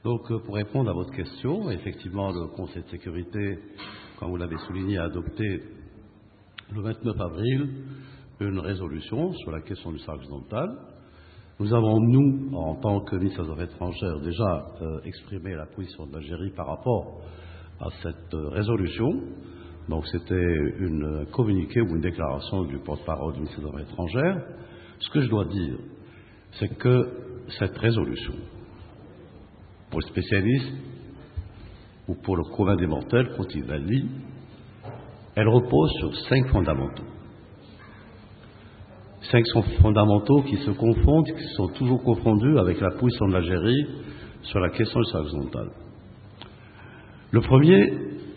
Donc, pour répondre à votre question, effectivement, le Conseil de sécurité, comme vous l'avez souligné, a adopté le 29 avril une résolution sur la question du Sahara occidental. Nous avons, nous, en tant que ministre des Affaires étrangères, déjà exprimé la position de l'Algérie par rapport à cette résolution. Donc, c'était une communiqué ou une déclaration du porte-parole du ministre des Affaires étrangères. Ce que je dois dire, c'est que cette résolution, pour les spécialistes ou pour le commun des mortels, quand il la lit, elle repose sur 5 fondamentaux. 5 fondamentaux qui se confondent, qui sont toujours confondus avec la position de l'Algérie sur la question du Sahara occidental. Le premier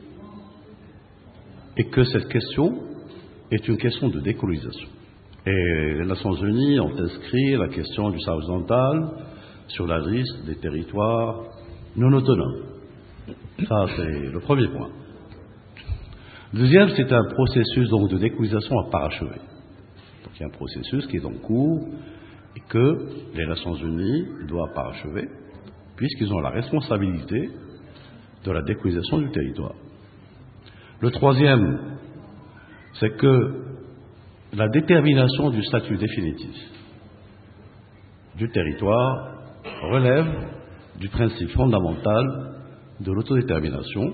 est que cette question est une question de décolonisation. Et les Nations Unies ont inscrit la question du Sahara occidental sur la liste des territoires non autonomes. Ça, c'est le premier point. Le deuxième, c'est un processus donc, de décolonisation à parachever. Donc, il y a un processus qui est en cours et que les Nations Unies doivent parachever, puisqu'ils ont la responsabilité de la décolonisation du territoire. Le troisième, c'est que la détermination du statut définitif du territoire relève du principe fondamental de l'autodétermination.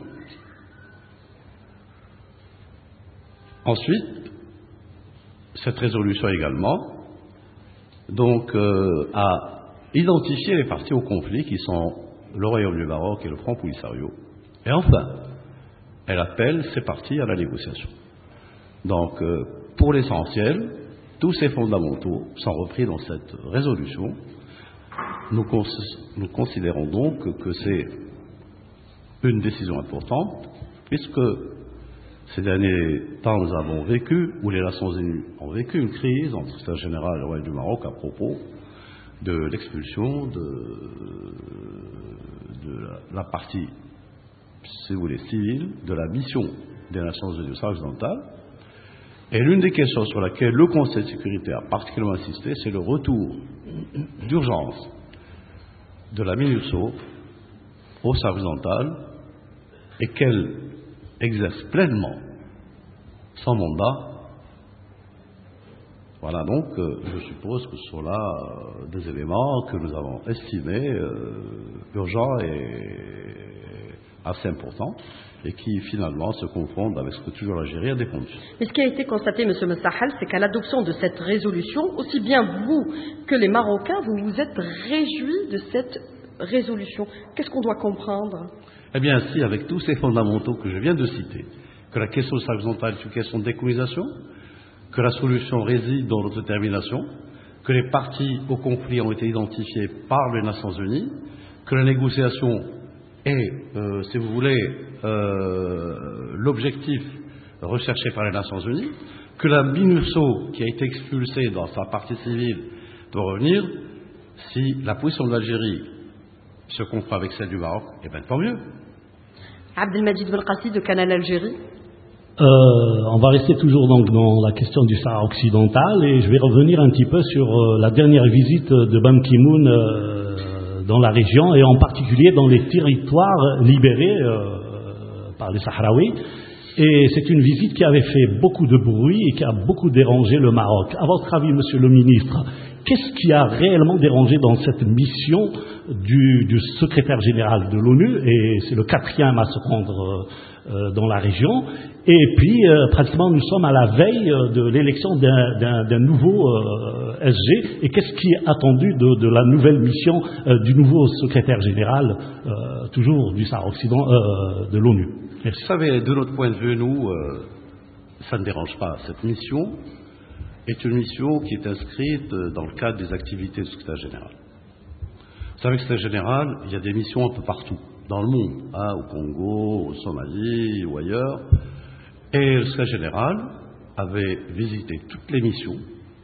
Ensuite, cette résolution également donc, a identifié les parties au conflit qui sont le Royaume du Maroc et le Front Polisario. Et enfin, elle appelle ces parties à la négociation. Donc, pour l'essentiel, tous ces fondamentaux sont repris dans cette résolution. Nous considérons donc que c'est une décision importante, puisque ces derniers temps, nous avons vécu, ou les Nations Unies ont vécu une crise entre le secrétaire général et le Royaume du Maroc à propos de l'expulsion de la partie, si vous voulez, civile de la mission des Nations Unies au Sahara occidental. Et l'une des questions sur laquelle le Conseil de sécurité a particulièrement insisté, c'est le retour d'urgence de la MINUSO au Sahara occidental et qu'elle exerce pleinement son mandat. Voilà, donc je suppose que ce sont là des éléments que nous avons estimés urgents et assez importants et qui finalement se confondent avec ce que toujours l'Algérie a défendu. Mais ce qui a été constaté, M. Mestahal, c'est qu'à l'adoption de cette résolution, aussi bien vous que les Marocains, vous vous êtes réjouis de cette résolution. Qu'est-ce qu'on doit comprendre? Eh bien, si, avec tous ces fondamentaux que je viens de citer, que la question du Sahara occidental est une question de décolonisation, que la solution réside dans l'autodétermination, que les parties au conflit ont été identifiées par les Nations Unies, que la négociation est, si vous voulez, l'objectif recherché par les Nations Unies, que la MINUSO, qui a été expulsée dans sa partie civile, doit revenir. Si la position de l'Algérie se confond avec celle du Maroc, eh bien tant mieux. Abdelmajid Belkacem de Canal Algérie. On va rester toujours donc dans la question du Sahara occidental et je vais revenir un petit peu sur la dernière visite de Ban Ki-moon dans la région et en particulier dans les territoires libérés par les Sahraouis. Et c'est une visite qui avait fait beaucoup de bruit et qui a beaucoup dérangé le Maroc. À votre avis, monsieur le ministre, qu'est-ce qui a réellement dérangé dans cette mission du secrétaire général de l'ONU, et c'est le 4e à se rendre dans la région, et puis pratiquement nous sommes à la veille de l'élection d'un nouveau SG, et qu'est-ce qui est attendu de la nouvelle mission du nouveau secrétaire général, toujours du Sahara occidental de l'ONU? Merci. Vous savez, de notre point de vue, nous, ça ne dérange pas. Cette mission est une mission qui est inscrite dans le cadre des activités du secrétaire général. Vous savez que le secrétaire général, il y a des missions un peu partout, dans le monde, au Congo, au Somalie ou ailleurs. Et le secrétaire général avait visité toutes les missions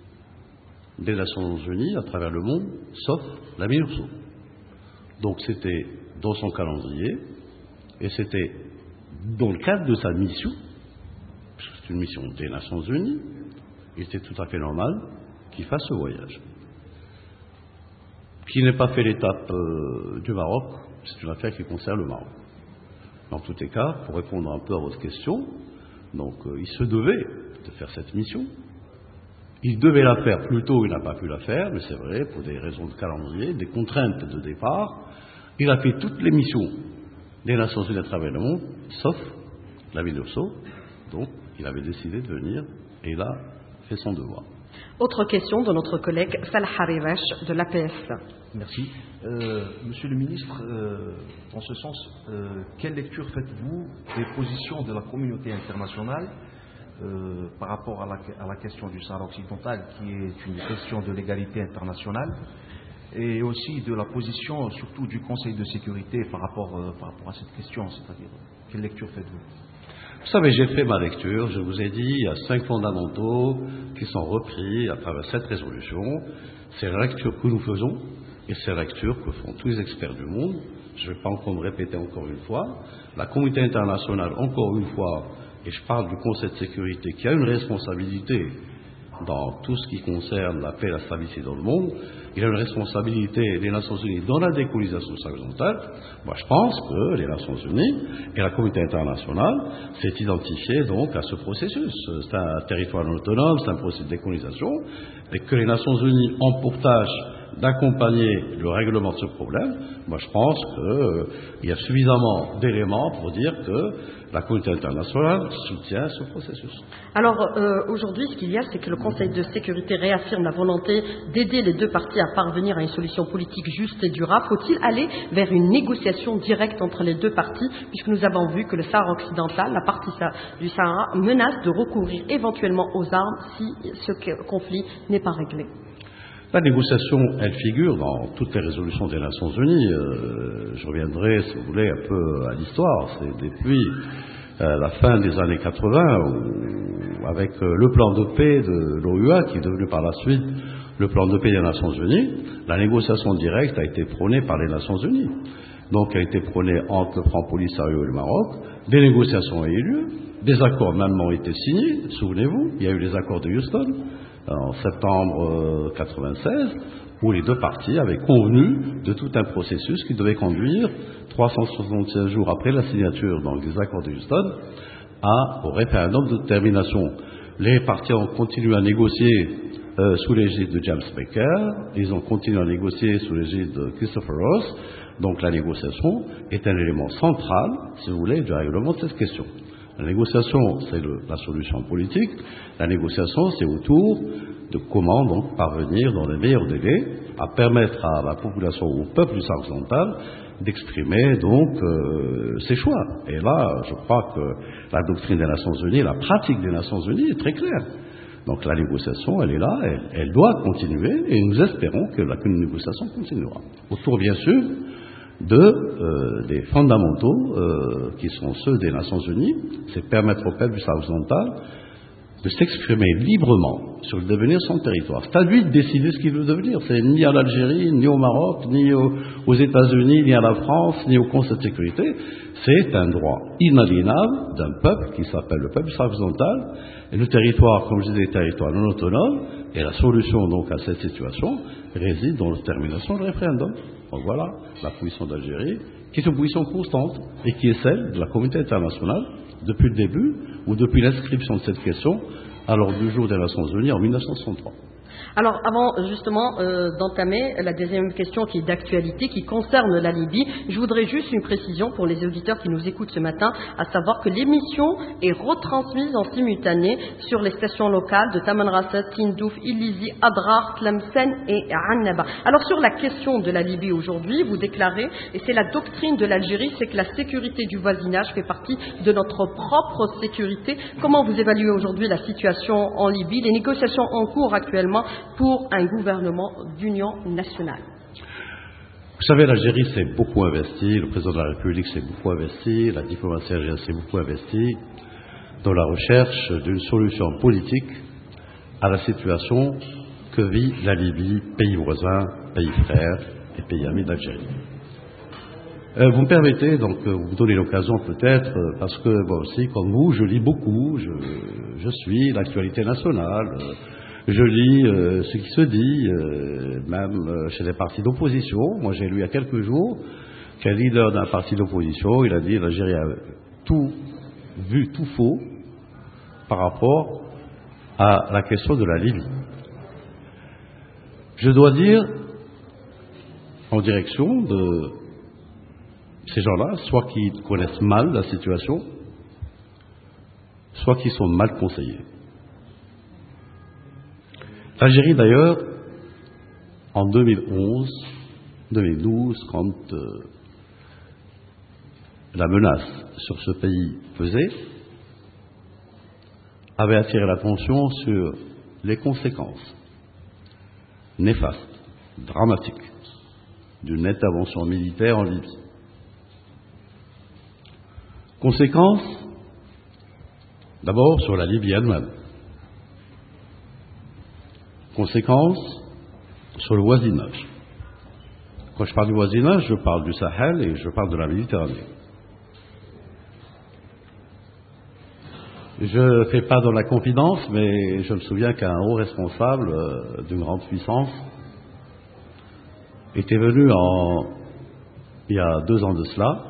des Nations Unies à travers le monde, sauf la MINUSO. Donc c'était dans son calendrier, et c'était dans le cadre de sa mission, puisque c'est une mission des Nations Unies, il était tout à fait normal qu'il fasse ce voyage. qui n'est pas fait l'étape du Maroc, c'est une affaire qui concerne le Maroc. Dans tous les cas, pour répondre un peu à votre question, donc il se devait de faire cette mission. Il devait la faire plus tôt, il n'a pas pu la faire, mais c'est vrai, pour des raisons de calendrier, des contraintes de départ. Il a fait toutes les missions des Nations Unies à travers le monde, sauf la MINURSO. Donc, il avait décidé de venir et il a fait son devoir. Autre question de notre collègue Salah Hariresh de l'APS. Merci. Monsieur le ministre, en ce sens, quelle lecture faites-vous des positions de la communauté internationale par rapport à la question du Sahara occidental, qui est une question de légalité internationale, et aussi de la position surtout du Conseil de sécurité par rapport à cette question, c'est-à-dire quelle lecture faites-vous? Vous savez, j'ai fait ma lecture, je vous ai dit, il y a 5 fondamentaux qui sont repris à travers cette résolution. C'est la lecture que nous faisons et c'est la lecture que font tous les experts du monde. Je ne vais pas encore me répéter encore une fois. La communauté internationale, encore une fois, et je parle du Conseil de sécurité qui a une responsabilité dans tout ce qui concerne la paix et la stabilité dans le monde, il a une responsabilité des Nations Unies dans la décolonisation occidentale. Moi, je pense que les Nations Unies et la communauté internationale s'est identifiée donc à ce processus. C'est un territoire non autonome, c'est un processus de décolonisation, et que les Nations Unies ont pour tâche d'accompagner le règlement de ce problème. Moi, je pense qu'il y a suffisamment d'éléments pour dire que la communauté internationale soutient ce processus. Alors, aujourd'hui, ce qu'il y a, c'est que le Conseil de sécurité réaffirme la volonté d'aider les deux parties à parvenir à une solution politique juste et durable. Faut-il aller vers une négociation directe entre les deux parties, puisque nous avons vu que le Sahara occidental, la partie du Sahara, menace de recourir éventuellement aux armes si ce conflit n'est pas réglé? La négociation, elle figure dans toutes les résolutions des Nations Unies. Je reviendrai, si vous voulez, un peu à l'histoire. C'est depuis la fin des années 80, où, avec le plan de paix de l'OUA, qui est devenu par la suite le plan de paix des Nations Unies, la négociation directe a été prônée par les Nations Unies. Donc, elle a été prônée entre le Front Polisario et le Maroc. Des négociations ont eu lieu, des accords même ont été signés. Souvenez-vous, il y a eu les accords de Houston en septembre 96, où les deux parties avaient convenu de tout un processus qui devait conduire 365 jours après la signature des accords de Houston au référendum de détermination. Les parties ont continué à négocier sous l'égide de James Baker, ils ont continué à négocier sous l'égide de Christopher Ross. Donc la négociation est un élément central, si vous voulez, du règlement de cette question. La négociation, c'est la solution politique. La négociation, c'est autour de comment donc parvenir dans les meilleurs délais à permettre à la population, au peuple du Sahara occidental, d'exprimer donc ses choix. Et là, je crois que la doctrine des Nations Unies, la pratique des Nations Unies est très claire. Donc la négociation, elle est là, elle doit continuer, et nous espérons que la négociation continuera. Autour, bien sûr, des fondamentaux qui sont ceux des Nations Unies, c'est permettre au peuple du Sahara occidental de s'exprimer librement sur le devenir de son territoire. C'est à lui de décider ce qu'il veut devenir. C'est ni à l'Algérie, ni au Maroc, ni aux États-Unis, ni à la France, ni au Conseil de sécurité. C'est un droit inaliénable d'un peuple qui s'appelle le peuple du Sahara occidental. Et le territoire, comme je disais, est territoire non autonome. Et la solution donc à cette situation réside dans la termination du référendum. Donc voilà la position d'Algérie, qui est une position constante et qui est celle de la communauté internationale depuis le début ou depuis l'inscription de cette question à l'ordre du jour des Nations Unies en 1963. Alors, avant justement d'entamer la deuxième question qui est d'actualité, qui concerne la Libye, je voudrais juste une précision pour les auditeurs qui nous écoutent ce matin, à savoir que l'émission est retransmise en simultané sur les stations locales de Tamanrasset, Tindouf, Ilizi, Adrar, Tlemcen et Annaba. Alors, sur la question de la Libye aujourd'hui, vous déclarez, et c'est la doctrine de l'Algérie, c'est que la sécurité du voisinage fait partie de notre propre sécurité. Comment vous évaluez aujourd'hui la situation en Libye, les négociations en cours actuellement pour un gouvernement d'union nationale? Vous savez, l'Algérie s'est beaucoup investi, le président de la République s'est beaucoup investi, la diplomatie algérienne s'est beaucoup investie dans la recherche d'une solution politique à la situation que vit la Libye, pays voisin, pays frère et pays ami d'Algérie. Vous me permettez, donc, vous donnez l'occasion peut-être, parce que moi aussi, comme vous, je lis beaucoup, je suis l'actualité nationale. Je lis ce qui se dit, même chez les partis d'opposition. Moi, j'ai lu il y a quelques jours qu'un leader d'un parti d'opposition, il a dit l'Algérie a tout vu, tout faux par rapport à la question de la Libye. Je dois dire, en direction de ces gens-là, soit qui connaissent mal la situation, soit qui sont mal conseillés. L'Algérie, d'ailleurs, en 2011, 2012, quand la menace sur ce pays pesait, avait attiré l'attention sur les conséquences néfastes, dramatiques, d'une intervention militaire en Libye. Conséquences, d'abord, sur la Libye elle-même. Conséquences sur le voisinage. Quand je parle du voisinage, je parle du Sahel et je parle de la Méditerranée. Je ne fais pas dans la confidence, mais je me souviens qu'un haut responsable d'une grande puissance était venu il y a 2 ans de cela,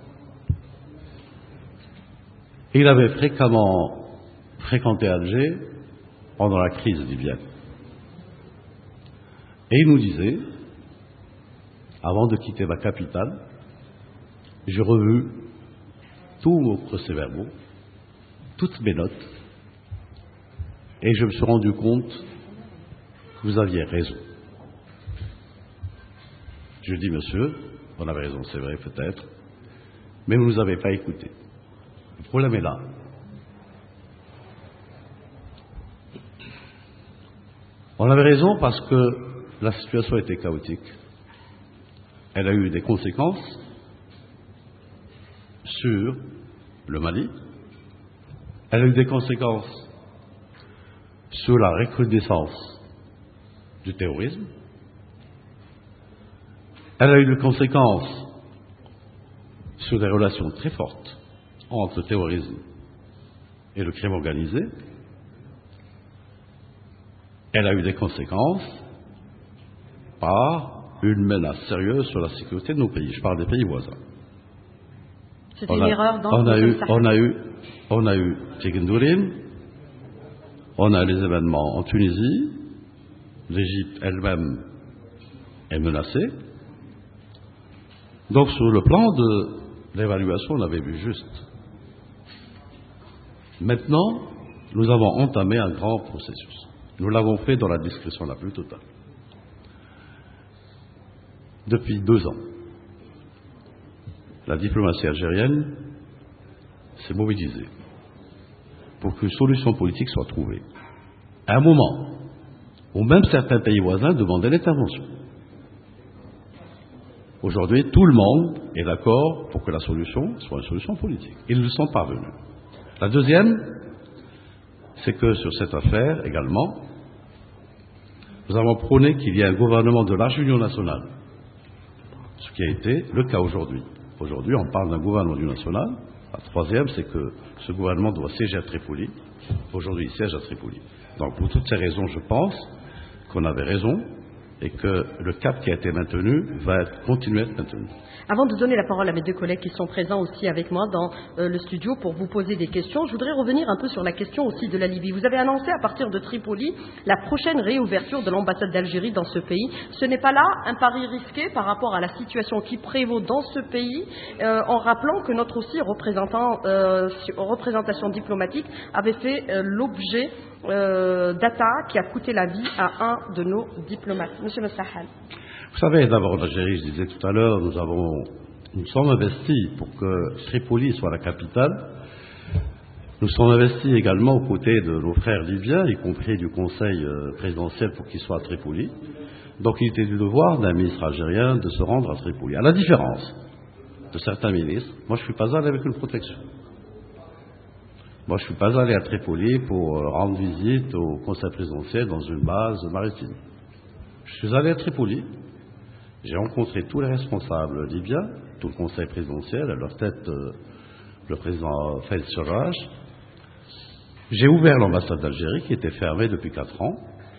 et il avait fréquemment fréquenté Alger pendant la crise libyenne. Et il nous disait, avant de quitter ma capitale, j'ai revu tous vos procès-verbaux, toutes mes notes, et je me suis rendu compte que vous aviez raison. Je dis, monsieur, on avait raison, c'est vrai peut-être, mais vous ne nous avez pas écoutés. Le problème est là. On avait raison parce que la situation était chaotique. Elle a eu des conséquences sur le Mali. Elle a eu des conséquences sur la recrudescence du terrorisme. Elle a eu des conséquences sur des relations très fortes entre le terrorisme et le crime organisé. Elle a eu des conséquences par une menace sérieuse sur la sécurité de nos pays. Je parle des pays voisins. C'était une erreur dans on a eu Tchegindourim, on a les événements en Tunisie, l'Égypte elle-même est menacée. Donc sur le plan de l'évaluation, on avait vu juste. Maintenant, nous avons entamé un grand processus. Nous l'avons fait dans la discrétion la plus totale. Depuis 2 ans, la diplomatie algérienne s'est mobilisée pour qu'une solution politique soit trouvée. À un moment où même certains pays voisins demandaient l'intervention. Aujourd'hui, tout le monde est d'accord pour que la solution soit une solution politique. Ils y sont parvenus. La deuxième, c'est que sur cette affaire également, nous avons prôné qu'il y ait un gouvernement de large union nationale, ce qui a été le cas aujourd'hui. Aujourd'hui, on parle d'un gouvernement d'union nationale. La troisième, c'est que ce gouvernement doit siéger à Tripoli. Aujourd'hui, il siège à Tripoli. Donc, pour toutes ces raisons, je pense qu'on avait raison et que le cap qui a été maintenu va continuer à être maintenu. Avant de donner la parole à mes 2 collègues qui sont présents aussi avec moi dans le studio pour vous poser des questions, je voudrais revenir un peu sur la question aussi de la Libye. Vous avez annoncé à partir de Tripoli la prochaine réouverture de l'ambassade d'Algérie dans ce pays. Ce n'est pas là un pari risqué par rapport à la situation qui prévaut dans ce pays, en rappelant que notre aussi représentation diplomatique avait fait l'objet d'attaques qui a coûté la vie à un de nos diplomates. Monsieur Messahal. Vous savez, d'abord, l'Algérie, je disais tout à l'heure, nous sommes investis pour que Tripoli soit la capitale. Nous sommes investis également aux côtés de nos frères libyens, y compris du Conseil présidentiel pour qu'il soit à Tripoli. Donc il était du devoir d'un ministre algérien de se rendre à Tripoli. À la différence de certains ministres, moi je ne suis pas allé avec une protection. Moi je ne suis pas allé à Tripoli pour rendre visite au Conseil présidentiel dans une base maritime. Je suis allé à Tripoli. J'ai rencontré tous les responsables libyens, tout le conseil présidentiel, à leur tête le président Fayez Sarraj. J'ai ouvert l'ambassade d'Algérie qui était fermée depuis 4 ans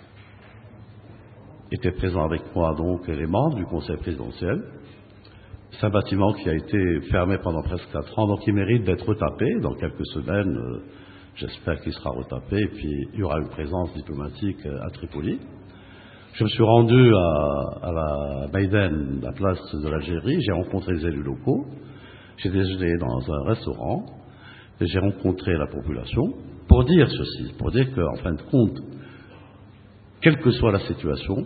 étaient présents avec moi donc les membres du Conseil présidentiel. C'est un bâtiment qui a été fermé pendant presque 4 ans, donc il mérite d'être retapé. Dans quelques semaines, j'espère qu'il sera retapé, et puis il y aura une présence diplomatique à Tripoli. Je me suis rendu à la Maïden, la place de l'Algérie, j'ai rencontré les élus locaux, j'ai déjeuné dans un restaurant, et j'ai rencontré la population pour dire ceci, pour dire qu'en fin de compte, quelle que soit la situation,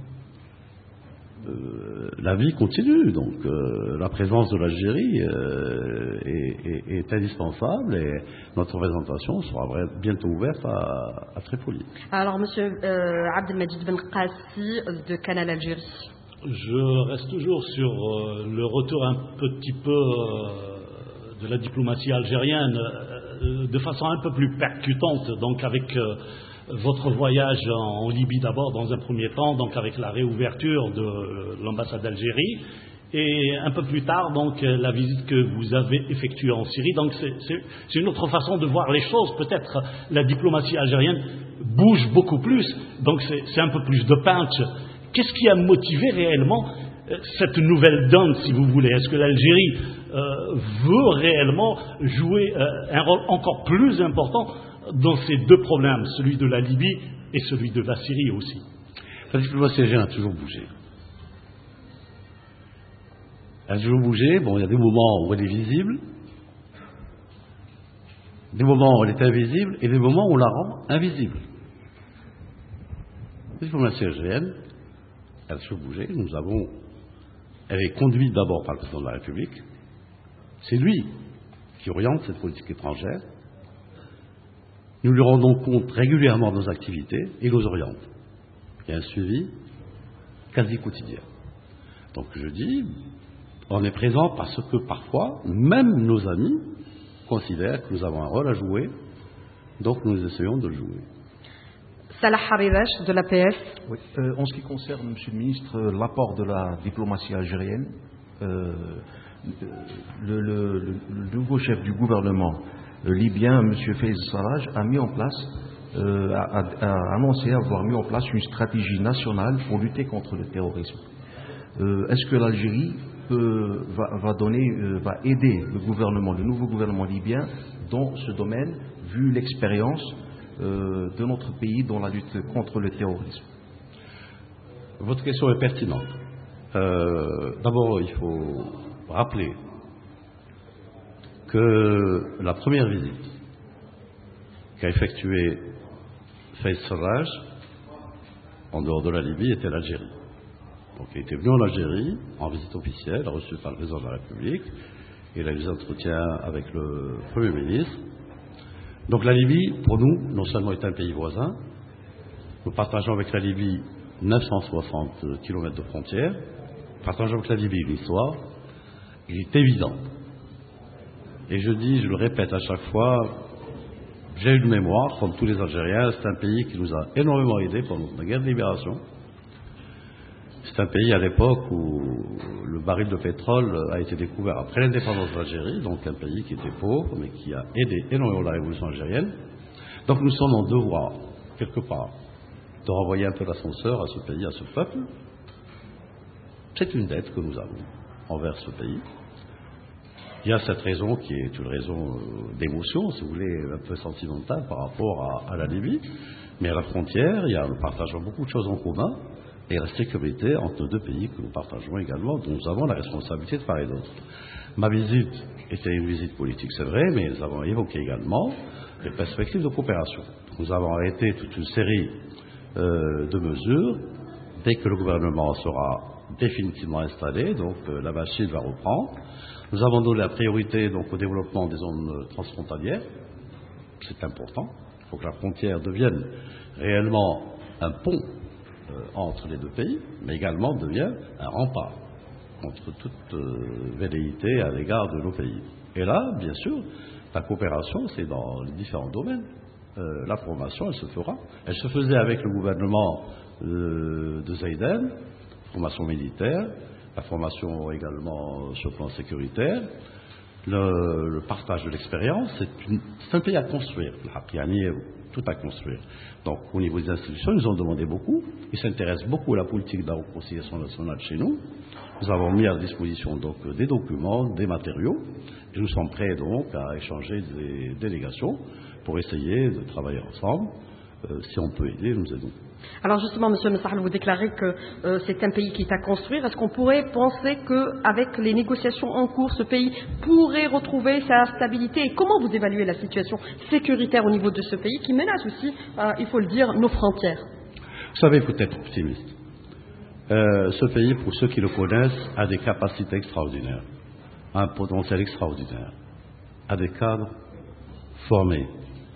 la vie continue. Donc la présence de l'Algérie est indispensable et notre représentation sera bientôt ouverte à Tripoli. Alors, Monsieur Abdelmajid Ben Qassi de Canal Algérie. Je reste toujours sur le retour un petit peu de la diplomatie algérienne de façon un peu plus percutante, donc avec votre voyage en Libye d'abord dans un premier temps, donc avec la réouverture de l'ambassade d'Algérie, et un peu plus tard donc la visite que vous avez effectuée en Syrie. Donc c'est une autre façon de voir les choses. Peut-être la diplomatie algérienne bouge beaucoup plus, donc c'est un peu plus de punch. Qu'est-ce qui a motivé réellement cette nouvelle donne, si vous voulez? Est-ce que l'Algérie veut réellement jouer un rôle encore plus important dans ces deux problèmes, celui de la Libye et celui de la Syrie aussi? La diplomatie algérienne a toujours bougé. Elle a toujours bougé. Bon, il y a des moments où elle est visible, des moments où elle est invisible, et des moments où on la rend invisible. La diplomatie algérienne, elle a toujours bougé. Elle est conduite d'abord par le président de la République. C'est lui qui oriente cette politique étrangère. Nous lui rendons compte régulièrement de nos activités et nous oriente. Il y a un suivi quasi quotidien. Donc je dis, on est présent parce que parfois, même nos amis considèrent que nous avons un rôle à jouer, donc nous essayons de le jouer. Salah Haridash de l'APS. Oui. En ce qui concerne, Monsieur le Ministre, l'apport de la diplomatie algérienne, le nouveau chef du gouvernement libyen, M. Faiz Sarraj, a mis en place, a annoncé avoir mis en place une stratégie nationale pour lutter contre le terrorisme. Est-ce que l'Algérie va aider le nouveau gouvernement libyen dans ce domaine, vu l'expérience de notre pays dans la lutte contre le terrorisme? Votre question est pertinente. D'abord, il faut rappeler que la première visite qu'a effectuée Faiz Sarraj en dehors de la Libye était l'Algérie. Donc il était venu en Algérie en visite officielle, reçu par le président de la République, et il a eu des entretiens avec le Premier ministre. Donc la Libye, pour nous, non seulement est un pays voisin, nous partageons avec la Libye 960 km de frontières, nous partageons avec la Libye une histoire. Il est évident, et je le répète à chaque fois, j'ai une mémoire, comme tous les Algériens, c'est un pays qui nous a énormément aidés pendant la guerre de libération. C'est un pays à l'époque où le baril de pétrole a été découvert après l'indépendance de l'Algérie, donc un pays qui était pauvre, mais qui a aidé énormément la révolution algérienne. Donc nous sommes en devoir, quelque part, de renvoyer un peu l'ascenseur à ce pays, à ce peuple. C'est une dette que nous avons envers ce pays. Il y a cette raison qui est une raison d'émotion, si vous voulez, un peu sentimentale par rapport à la Libye. Mais à la frontière, nous partageons beaucoup de choses en commun. Et la sécurité entre nos deux pays que nous partageons également, dont nous avons la responsabilité de part et d'autre. Ma visite était une visite politique, c'est vrai, mais nous avons évoqué également les perspectives de coopération. Nous avons arrêté toute une série de mesures. Dès que le gouvernement sera définitivement installé, donc la machine va reprendre. Nous avons donné la priorité donc au développement des zones transfrontalières. C'est important. Il faut que la frontière devienne réellement un pont entre les deux pays, mais également devient un rempart contre toute velléité à l'égard de nos pays. Et là, bien sûr, la coopération, c'est dans les différents domaines. La formation, elle se fera. Elle se faisait avec le gouvernement de Zaïden, formation militaire, la formation également sur le plan sécuritaire. le partage de l'expérience, c'est un pays à construire. Il y a tout à construire. Donc, au niveau des institutions, ils ont demandé beaucoup. Ils s'intéressent beaucoup à la politique de la réconciliation nationale chez nous. Nous avons mis à disposition donc des documents, des matériaux. Et nous sommes prêts donc à échanger des délégations pour essayer de travailler ensemble. Si on peut aider, nous aidons. Alors justement, Monsieur Messahel, vous déclarez que c'est un pays qui est à construire. Est-ce qu'on pourrait penser qu'avec les négociations en cours, ce pays pourrait retrouver sa stabilité? Et comment vous évaluez la situation sécuritaire au niveau de ce pays qui menace aussi, il faut le dire, nos frontières? Vous savez, il faut être optimiste. Ce pays, pour ceux qui le connaissent, a des capacités extraordinaires, a un potentiel extraordinaire, a des cadres formés.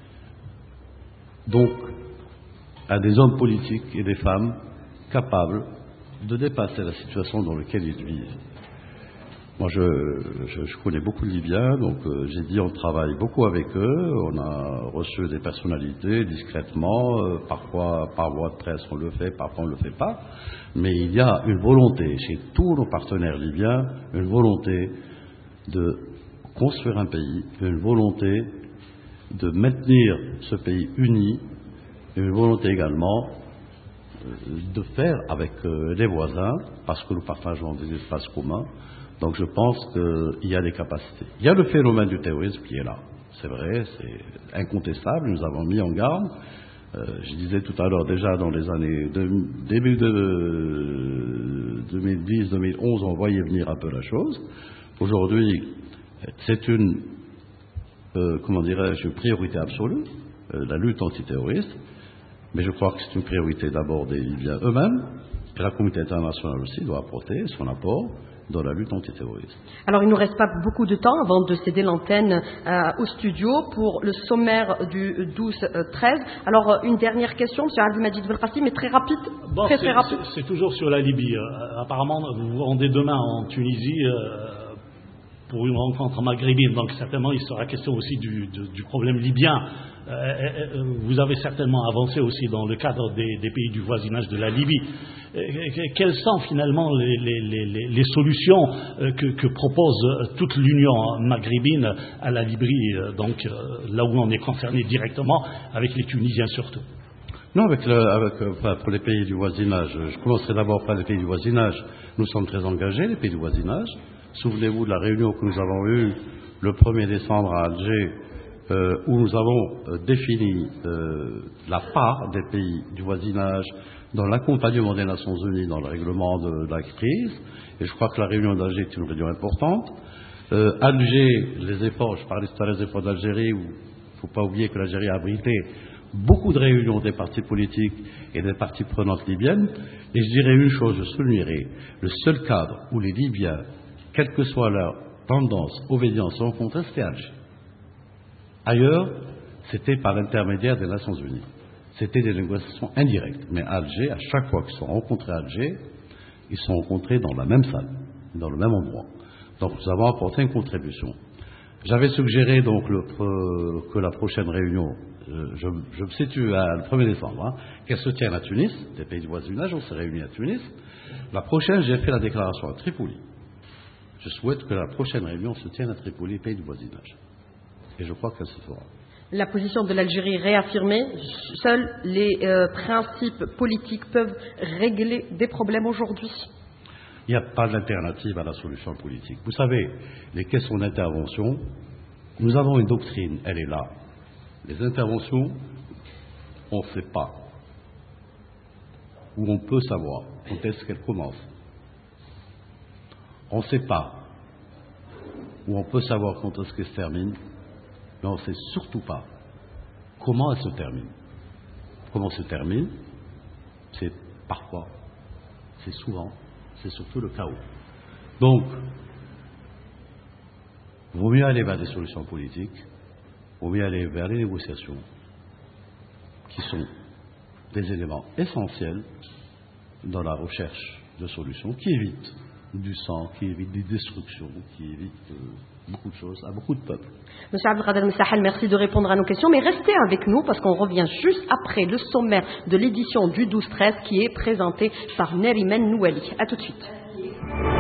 Donc, à des hommes politiques et des femmes capables de dépasser la situation dans laquelle ils vivent. Moi, je connais beaucoup de Libyens, donc j'ai dit on travaille beaucoup avec eux, on a reçu des personnalités discrètement, parfois par voie de presse on le fait, parfois on ne le fait pas, mais il y a une volonté chez tous nos partenaires libyens, une volonté de construire un pays, une volonté de maintenir ce pays uni, une volonté également de faire avec les voisins, parce que nous partageons des espaces communs. Donc je pense qu'il y a des capacités. Il y a le phénomène du terrorisme qui est là. C'est vrai, c'est incontestable, nous avons mis en garde. Je disais tout à l'heure, déjà dans les années début de 2010-2011, on voyait venir un peu la chose. Aujourd'hui, c'est une priorité absolue, la lutte antiterroriste. Mais je crois que c'est une priorité d'abord des Libyens eux-mêmes, et la communauté internationale aussi doit apporter son apport dans la lutte antiterroriste. Alors il ne nous reste pas beaucoup de temps avant de céder l'antenne au studio pour le sommaire du 12-13. Alors une dernière question, M. Abdelmajid Belkacem, mais très rapide. Bon, très rapide. C'est toujours sur la Libye. Apparemment, vous vous rendez demain en Tunisie pour une rencontre maghrébine, donc certainement il sera question aussi du problème libyen. Vous avez certainement avancé aussi dans le cadre des pays du voisinage de la Libye. Quelles sont finalement les solutions que propose toute l'Union maghrébine à la Libye, donc là où on est concerné directement, avec les Tunisiens surtout? Non, pour les pays du voisinage, je commencerai d'abord par les pays du voisinage. Nous sommes très engagés, les pays du voisinage. Souvenez-vous de la réunion que nous avons eue le 1er décembre à Alger, où nous avons défini la part des pays du voisinage dans l'accompagnement des Nations Unies dans le règlement de la crise. Et je crois que la réunion d'Alger est une réunion importante. Alger, les efforts, je parlais tout à l'heure des efforts d'Algérie, où il ne faut pas oublier que l'Algérie a abrité beaucoup de réunions des partis politiques et des parties prenantes libyennes. Et je dirais une chose, je soulignerai, le seul cadre où les Libyens, quelle que soit leur tendance, obédience, se rencontraient, c'était Alger. Ailleurs, c'était par l'intermédiaire des Nations Unies. C'était des négociations indirectes. Mais Alger, à chaque fois qu'ils sont rencontrés à Alger, ils sont rencontrés dans la même salle, dans le même endroit. Donc nous avons apporté une contribution. J'avais suggéré donc que la prochaine réunion, je me situe le 1er décembre, qu'elle se tienne à Tunis, des pays du voisinage, on s'est réunis à Tunis. La prochaine, j'ai fait la déclaration à Tripoli. Je souhaite que la prochaine réunion se tienne à Tripoli, pays du voisinage. Et je crois qu'elle se fera. La position de l'Algérie réaffirmée, seuls les principes politiques peuvent régler des problèmes aujourd'hui. Il n'y a pas d'alternative à la solution politique. Vous savez, les questions d'intervention, nous avons une doctrine, elle est là. Les interventions, on ne sait pas où on peut savoir quand est-ce qu'elles commencent. On ne sait pas où on peut savoir quand est-ce qu'elles se terminent, mais on ne sait surtout pas comment elles se terminent. Comment se termine, c'est parfois, c'est souvent, c'est surtout le chaos. Donc, il vaut mieux aller vers des solutions politiques, il vaut mieux aller vers les négociations, qui sont des éléments essentiels dans la recherche de solutions, qui évitent du sang, qui évite des destructions, qui évite beaucoup de choses à beaucoup de peuples. Monsieur Abdelkader Messahel, merci de répondre à nos questions, mais restez avec nous parce qu'on revient juste après le sommaire de l'édition du 12-13 qui est présenté par Nerimen Nouali. A tout de suite.